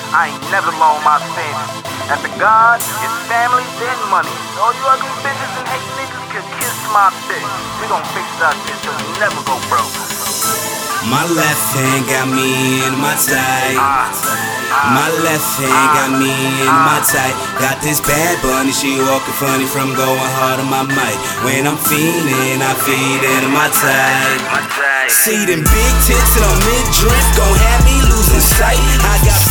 I ain't never loaned my standards. After God, it's family, then money. All you ugly bitches and hate niggas can kiss my dick. We gon' fix our shit so we never go broke. My left hand got me in my tight. My left hand got me in my tight. Got this bad bunny, she walking funny from going hard on my mic. When I'm fiending, I feed into my tight. See them big tits and I'm mid-drift, gon' have me losing sight. I got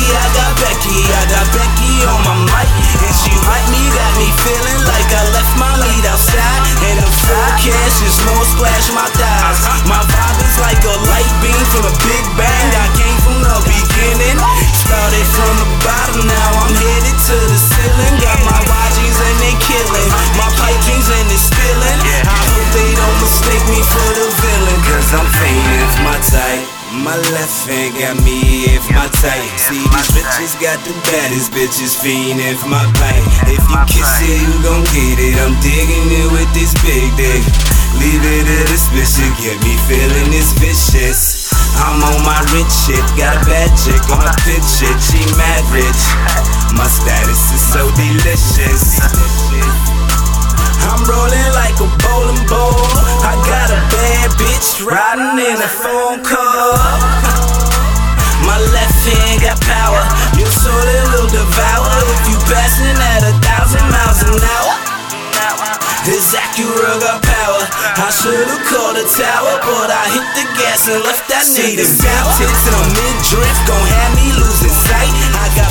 Becky on my mic. And she like me, got me feeling like I left my lead outside. And the forecast is more splash my thighs. My vibe is like a light beam from a big bang. I came from the beginning, started from the bottom, now I'm headed to the ceiling. Got my YGs and they killing, my pipe dreams and they spilling. I hope they don't mistake me for the villain, cause I'm fiending for my type. My left hand got me in my tight. See these bitches got the baddest bitches fiending for my pipe. If you kiss it, you gon' get it. I'm digging it with this big dick. Leave it to this bitch to get me feeling this vicious. I'm on my rich shit, got a bad chick on my pit shit. She mad rich, my status is so delicious. I'm rolling like a bowling ball. I got a bad bitch riding in a phone car. My left hand got power, your soul it will devour. If you passing at 1,000 miles an hour, this Acura got power. I should've called a tower, but I hit the gas and left that nigga sour. Tits and I'm mid-drift, gon' have me losing sight. I got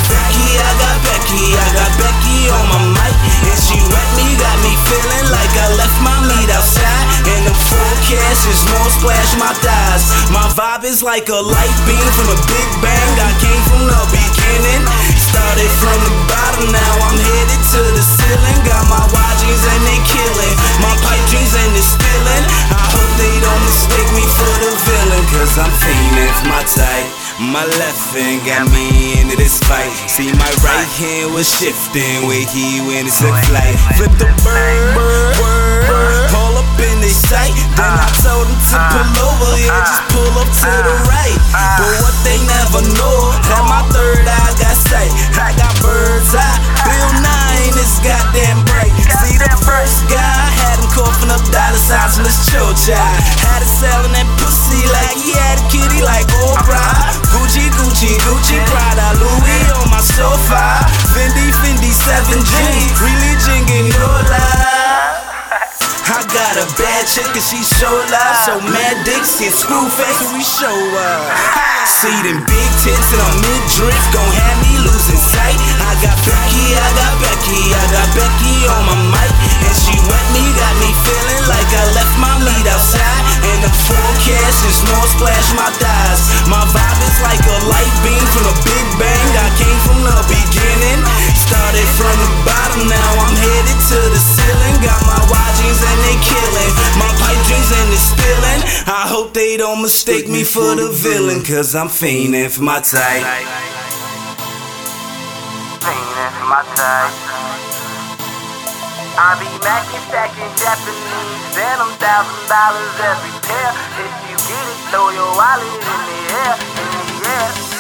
Becky on my mic. And she wet me, got me feeling like I left my meat outside. And the forecast is more splash my thighs. My vibe is like a light beam from a big bang. I came from the beginning, started from the bottom, now I'm headed to the ceiling. Got my YGs and they killing, my pipe dreams and they spilling. I hope they don't mistake me for the villain, cause I'm fiending for my type. My left hand got me into this fight. See my right hand was shifting where he went into flight. Flip the bird, pull up in their sight. Then I told him to pull over, yeah, just pull up to the right. But what they never know, that my third eye got sight. I got bird's eye, Bill Nye in this goddamn bright. See the first guy, had him coughing up dollar signs from his chocha. Had it selling that pussy like he had a kitty like Oprah. Gucci, Prada, Louis on my sofa. Fendi, 7G, religion get no love. I got a bad chick and she so loud, so mad dicks get screw face when we show up. See them big tits and I'm mid-drift, gon' have me losing sight. I got Becky on my mic. And she wet me, got me feeling like I left my meat outside. And the forecast is more splash my thighs. My vibe is like a light beam from a big bang. I came from the beginning, started from the bottom, now I'm headed to the ceiling. Got my YGs and they killing, my pipe dreams and they spilling. I hope they don't mistake me for the villain, cause I'm fiending for my type. Fiending for my type. I be macking, stacking Japanese, and I'm $1,000 every pair. If you get it, throw your wallet in the air,